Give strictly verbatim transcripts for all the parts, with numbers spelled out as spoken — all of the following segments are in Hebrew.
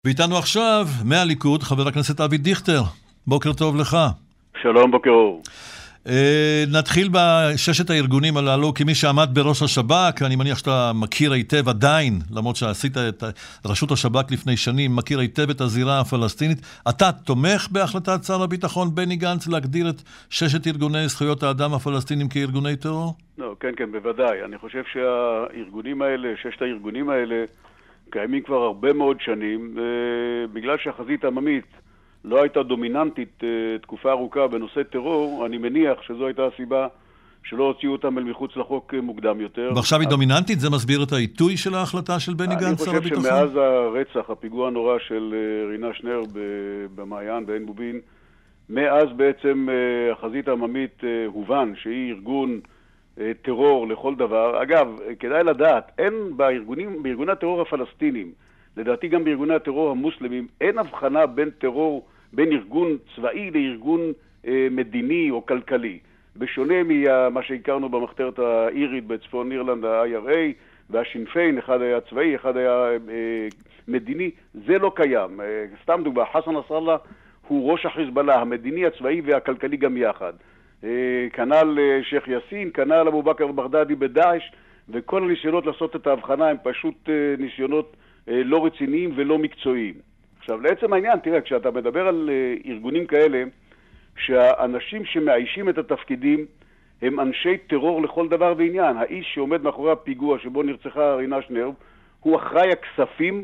ואיתנו עכשיו, מהליכוד, חבר הכנסת אבי דיכטר. בוקר טוב לך. שלום, בוקר אור. אה, נתחיל בששת הארגונים הללו, כמי שעמד בראש השב"כ, אני מניח שאתה מכיר היטב עדיין, למרות שעשית את ראשות השב"כ לפני שנים, מכיר היטב את הזירה הפלסטינית. אתה תומך בהחלטת שר הביטחון בני גנץ להגדיר את ששת ארגוני זכויות האדם הפלסטינים כארגוני טרור? לא, כן, כן, בוודאי. אני חושב שהארגונים האלה, ששת הארגונים האלה, קיימים כבר הרבה מאוד שנים, בגלל שהחזית העממית לא הייתה דומיננטית תקופה ארוכה בנושא טרור, אני מניח שזו הייתה הסיבה שלא הוציאו אותם אל מחוץ לחוק מוקדם יותר. ועכשיו היא דומיננטית? זה מסביר את העיתוי של ההחלטה של בני גנץ, שר הביטחון? אני חושב שמאז הרצח, הפיגוע הנורא של רינה שנר במעיין, בעין בובין, מאז בעצם החזית העממית הובן שהיא ארגון טרור לכל דבר. אגב, כדאי לדעת, אין בארגונים, בארגוני הטרור הפלסטינים, לדעתי גם בארגוני הטרור המוסלמים, אין הבחנה בין טרור, בין ארגון צבאי לארגון אה, מדיני או כלכלי. בשונה ממה שהכרנו במחתרת האירית בצפון אירלנד, ה-איי אר איי והשינפיין, אחד היה צבאי, אחד היה אה, מדיני, זה לא קיים. אה, סתם דוגמה, חסן נסראללה הוא ראש החיזבאללה, המדיני, הצבאי והכלכלי גם יחד. כנ"ל שייח יאסין, כנ"ל אבו בכר אל-בגדדי בדאעש, וכל הניסיונות לעשות את ההבחנה הם פשוט ניסיונות לא רציניים ולא מקצועיים. עכשיו, לעצם העניין, תראה, כשאתה מדבר על ארגונים כאלה, שהאנשים שמאיישים את התפקידים הם אנשי טרור לכל דבר ועניין. האיש שעומד מאחורי הפיגוע שבו נרצחה רינה שנר, הוא אחראי הכספים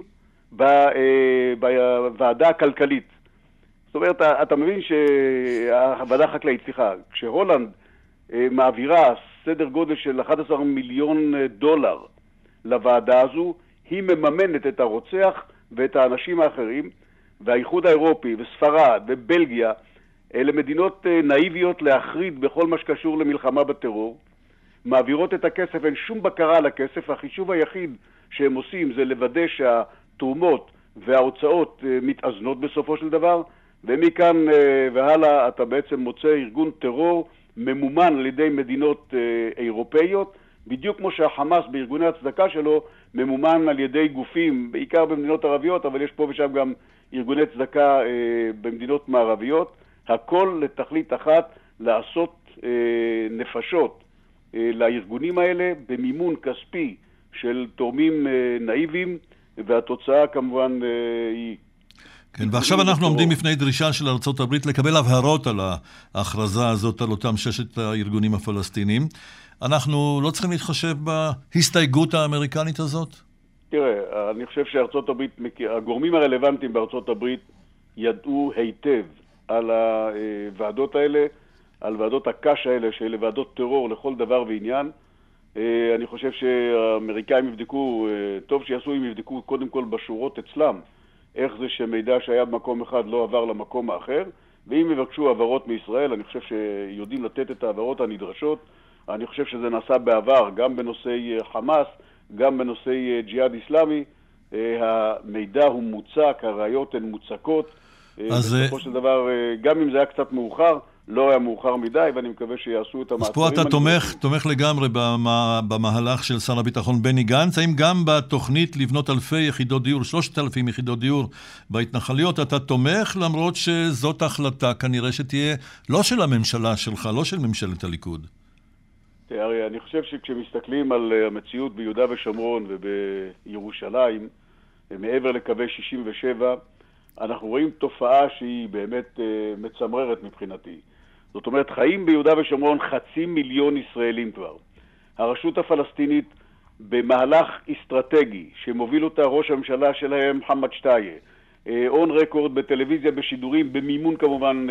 בוועדה הכלכלית. זאת אומרת, אתה מבין שהוועדה החקלאית, סליחה, כשהולנד מעבירה סדר גודל של אחד עשר מיליון דולר לוועדה הזו, היא מממנת את הרוצח ואת האנשים האחרים, והאיחוד האירופי וספרד ובלגיה, אלה מדינות נאיביות להחריד בכל מה שקשור למלחמה בטרור, מעבירות את הכסף, אין שום בקרה על הכסף, החישוב היחיד שהם עושים זה לוודא שהתרומות וההוצאות מתאזנות בסופו של דבר, ומכאן והלאה אתה בעצם מוצא ארגון טרור ממומן על ידי מדינות אירופאיות, בדיוק כמו שהחמאס בארגוני הצדקה שלו ממומן על ידי גופים, בעיקר במדינות ערביות, אבל יש פה ושם גם ארגוני צדקה במדינות מערביות, הכל לתכלית אחת, לעשות נפשות לארגונים האלה במימון כספי של תורמים נאיבים, והתוצאה כמובן היא... כן, ועכשיו אנחנו עומדים בפני דרישה של ארצות הברית לקבל הבהרות על ההכרזה הזאת, על אותם ששת הארגונים הפלסטינים. אנחנו לא צריכים להתחשב בהסתייגות האמריקנית הזאת? תראה, אני חושב שארצות הברית, הגורמים הרלוונטיים בארצות הברית ידעו היטב על הוועדות האלה, על ועדות הקש האלה, שאלה ועדות טרור לכל דבר ועניין. אני חושב שהאמריקאים יבדקו, טוב שיעשו אם יבדקו קודם כל בשורות אצלם, איך זה שמידע שהיה במקום אחד לא עבר למקום האחר, ואם יבקשו העברות מישראל, אני חושב שיודעים לתת את העברות הנדרשות. אני חושב שזה נעשה בעבר, גם בנושאי חמאס, גם בנושאי ג'יהאד איסלאמי. המידע הוא מוצק, הראיות הן מוצקות. אז בסופו של דבר, גם אם זה היה קצת מאוחר, לא היה מאוחר מדי, ואני מקווה שיעשו את המעצרים. אז פה אתה תומך, תומך לגמרי במהלך של שר הביטחון בני גנץ. האם גם בתוכנית לבנות אלפי יחידות דיור, שלושת אלפים יחידות דיור בהתנחליות, אתה תומך, למרות שזאת החלטה כנראה שתהיה לא של הממשלה שלך, לא של ממשלת הליכוד? תראה, אני חושב שכשמסתכלים על המציאות ביהודה ושומרון ובירושלים, מעבר לקווי שישים ושבע, אנחנו רואים תופעה שהיא באמת מצמררת מבחינתי. זאת אומרת, חיים ביהודה ושומרון חצי מיליון ישראלים כבר. הרשות הפלסטינית במהלך אסטרטגי שמוביל אותה ראש הממשלה שלהם מוחמד שטאיה, און רקורד בטלוויזיה בשידורים, במימון כמובן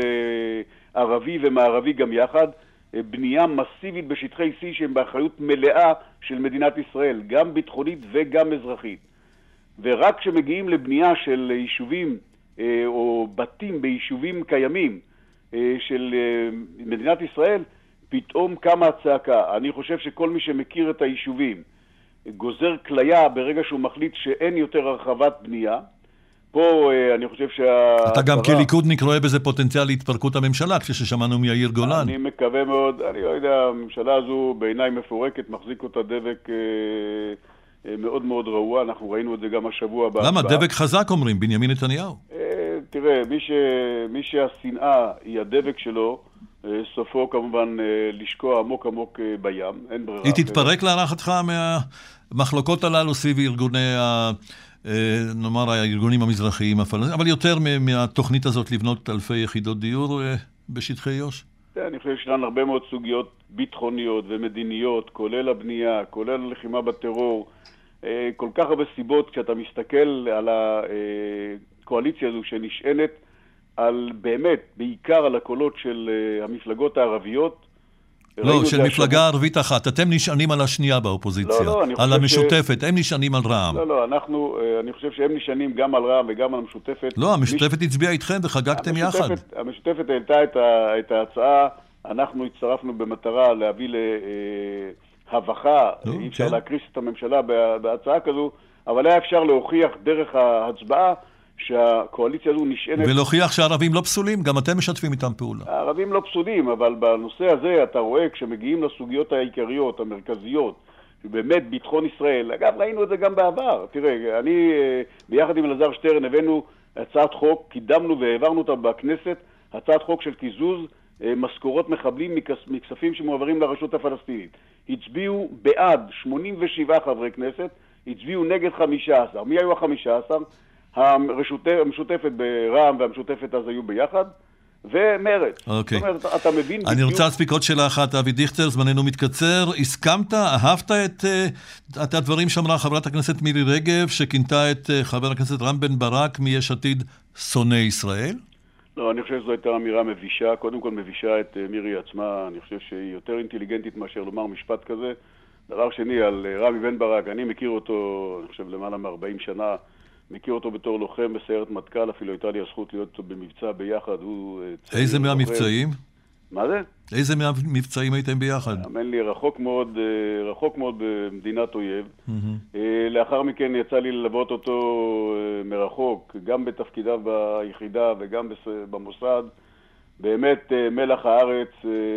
ערבי ומערבי גם יחד, בנייה מסיבית בשטחי C שהם באחריות מלאה של מדינת ישראל, גם ביטחונית וגם אזרחית. ורק כשמגיעים לבנייה של יישובים או בתים ביישובים קיימים של מדינת ישראל, פתאום קמה הצעקה. אני חושב שכל מי שמכיר את היישובים גוזר כליה ברגע שהוא מחליט שאין יותר הרחבת בנייה. פה אני חושב שה... אתה גם כליכודניק רואה בזה פוטנציאל להתפרקות הממשלה, כפי ששמענו מיאיר גולן. אני מקווה מאוד, אני לא יודע, הממשלה הזו בעיניי מפורקת, מחזיק אותה דבק מאוד מאוד רעוע, אנחנו ראינו את זה גם השבוע בהצבעה. למה? דבק חזק אומרים, בנימין נתניהו. תראה, מי, ש... מי שהשנאה היא הדבק שלו, סופו כמובן לשקוע עמוק עמוק בים, אין ברירה. היא תתפרק להערכתך מהמחלוקות הללו סביב ארגוני, ה... נאמר, הארגונים המזרחיים, אבל יותר מהתוכנית הזאת לבנות אלפי יחידות דיור בשטחי יו"ש? אני חושב שיש לנו הרבה מאוד סוגיות ביטחוניות ומדיניות, כולל הבנייה, כולל הלחימה בטרור, כל כך הרבה סיבות כשאתה מסתכל על הקואליציה הזו שנשענת על באמת, בעיקר על הקולות של המפלגות הערביות. לא, של מפלגה ערבית אחת. אתם נשענים על השנייה באופוזיציה. לא, לא, על המשותפת. ש... הם נשענים על רע"מ. לא, לא, אנחנו, אני חושב שהם נשענים גם על רע"מ וגם על המשותפת. לא, המשותפת מש... הצביעה איתכם וחגגתם יחד. המשותפת העלתה את, ה... את ההצעה, אנחנו הצטרפנו במטרה להביא להבחה, לא, אי אפשר כן. להקריס את הממשלה בהצעה כזו, אבל היה אפשר להוכיח דרך ההצבעה שהקואליציה הזו נשענת... ולהוכיח שהערבים לא פסולים, גם אתם משתפים איתם פעולה. הערבים לא פסולים, אבל בנושא הזה אתה רואה כשמגיעים לסוגיות העיקריות, המרכזיות, באמת ביטחון ישראל, אגב ראינו את זה גם בעבר, תראה, אני ביחד עם אלעזר שטרן הבאנו הצעת חוק, קידמנו והעברנו אותה בכנסת, הצעת חוק של קיזוז משכורות מחבלים מכספים שמועברים לרשות הפלסטינית. הצביעו בעד שמונים ושבעה חברי כנסת, הצביעו נגד חמישה עשר. מי היו ה-חמישה עשר? המשותפת ברע"מ והמשותפת אז היו ביחד, ומרץ. אוקיי. זאת אומרת, אתה מבין בדיוק... אני רוצה להספיק עוד שאלה אחת, אבי דיכטר, זמננו מתקצר. הסכמת, אהבת את, את הדברים שאמרה חברת הכנסת מירי רגב, שכינתה את חבר הכנסת רם בן ברק מיש עתיד שונא ישראל? לא, אני חושב שזו הייתה אמירה מבישה. קודם כל מבישה את מירי עצמה. אני חושב שהיא יותר אינטליגנטית מאשר לומר משפט כזה. דבר שני, על רמי בן ברק, אני מכיר אותו, אני חושב, למעלה מ-ארבעים שנה. מכיר אותו בתור לוחם בסיירת מטכ"ל, אפילו הייתה לי הזכות להיות במבצע ביחד. הוא איזה מהמבצעים? מה זה? איזה מהמבצעים הייתם ביחד? אמן לי, רחוק מאוד, רחוק מאוד במדינת אויב. לאחר מכן יצא לי ללוות אותו מרחוק, גם בתפקידיו ביחידה וגם במוסד. באמת מלח הארץ,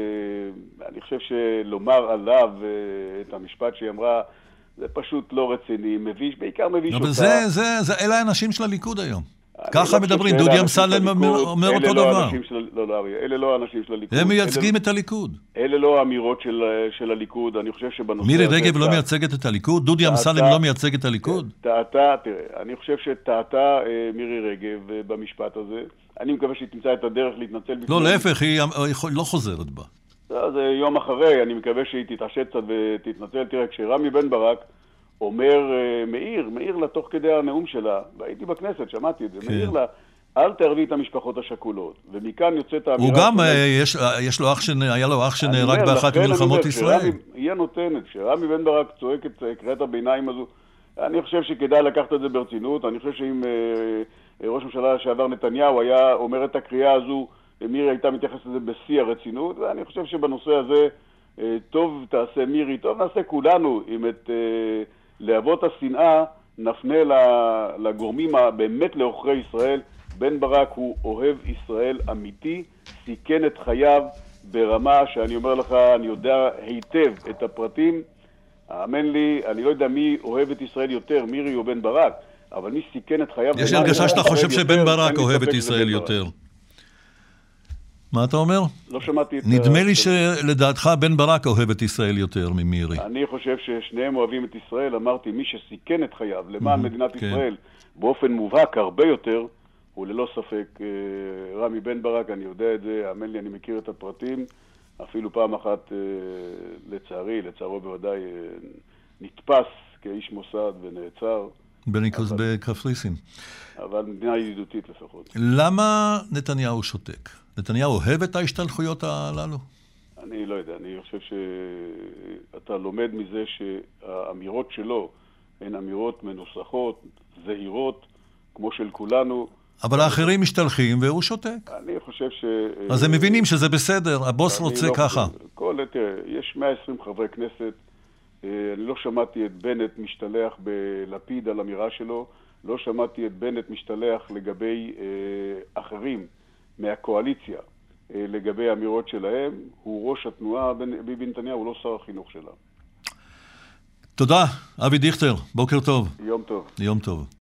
אני חושב שלומר עליו את המשפט שהיא אמרה, זה פשוט לא רציני, מביש, בעיקר מביש אותה. אבל זה, זה, זה, אלה האנשים של הליכוד היום. ככה מדברים, דודי אמסלם אומר אותו דבר. לא, לא, אלה לא האנשים של הליכוד. הם מייצגים את הליכוד. אלה לא האמירות של הליכוד, אני חושב שבנושא... מירי רגב לא מייצגת את הליכוד? דודי אמסלם לא מייצג את הליכוד? טעתה, תראה, אני חושב שטעתה מירי רגב במשפט הזה. אני מקווה שהיא תמצא את הדרך להתנצל. לא, להפך, היא לא חוזרת בה. זה יום אחרי, אני מקווה שהיא תתעשת קצת ותתנצל. תראה, כשרמי בן ברק אומר, מאיר, מאיר לה תוך כדי הנאום שלה, והייתי בכנסת, שמעתי את זה, כן. מאיר לה, אל תערבי את המשפחות השכולות, ומכאן יוצאת האמירה... הוא גם, יש, יש לו אח שנ... היה לו אח שנהרג באחת מלחמות ישראל. כשרמי, היא הנותנת, כשרמי בן ברק צועק את קריאת הביניים הזו, אני חושב שכדאי לקחת את זה ברצינות, אני חושב שאם אה, ראש הממשלה שעבר נתניהו היה אומר את הקריאה הזו, מירי הייתה מתייחסת לזה בשיא הרצינות, ואני חושב שבנושא הזה, אה, טוב תעשה מירי, טוב נעשה כולנו, אם את... אה, להבות השנאה נפנה לגורמים באמת לאוכרי ישראל. בן ברק הוא אוהב ישראל אמיתי, סיכן את חייו ברמה שאני אומר לך, אני יודע היטב את הפרטים. האמן לי, אני לא יודע מי אוהב את ישראל יותר, מירי או בן ברק, אבל מי סיכן את חייו... יש לי הרגשה שאתה חושב שבן ברק אוהב את ישראל יותר. מה אתה אומר? לא שמעתי את... נדמה לי שלדעתך בן ברק אוהב את ישראל יותר ממירי. אני חושב ששניהם אוהבים את ישראל. אמרתי, מי שסיכן את חייו למען מדינת ישראל באופן מובהק הרבה יותר, הוא ללא ספק רמי בן ברק. אני יודע את זה, האמן לי, אני מכיר את הפרטים. אפילו פעם אחת, לצערי, לצערו בוודאי, נתפס כאיש מוסד ונעצר. בניקוס בקפריסין. אבל מדינה ידידותית לפחות. למה נתניהו שותק? נתניהו אוהב את ההשתלחויות הללו? אני לא יודע, אני חושב שאתה לומד מזה שהאמירות שלו הן אמירות מנוסחות, זהירות, כמו של כולנו. אבל האחרים משתלחים והוא שותק. אני חושב ש... אז הם מבינים שזה בסדר, הבוס רוצה לא ככה. כל, תראה, יש מאה ועשרים חברי כנסת, אני לא שמעתי את בנט משתלח בלפיד על אמירה שלו, לא שמעתי את בנט משתלח לגבי אה, אחרים מהקואליציה, אה, לגבי האמירות שלהם. הוא ראש התנועה, ביבי נתניהו, הוא לא שר החינוך שלה. תודה, אבי דיכטר, בוקר טוב. יום טוב. יום טוב.